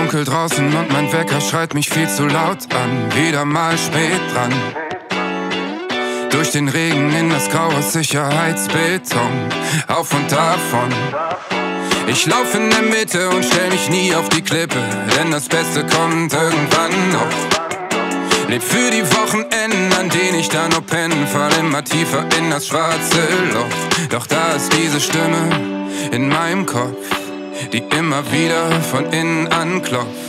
dunkel draußen und mein Wecker schreit mich viel zu laut an. Wieder mal spät dran. Durch den Regen in das graue Sicherheitsbeton. Auf und davon. Ich lauf in der Mitte und stell mich nie auf die Klippe, denn das Beste kommt irgendwann noch. Leb für die Wochenenden, an denen ich dann nur penne, fall immer tiefer in das schwarze Loch. Doch da ist diese Stimme in meinem Kopf, die immer wieder von innen anklopft.